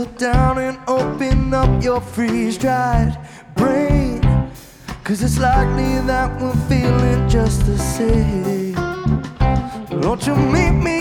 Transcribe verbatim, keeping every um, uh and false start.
sit down and open up your freeze-dried brain, 'cause it's likely that we're feeling just the same. Won't you meet me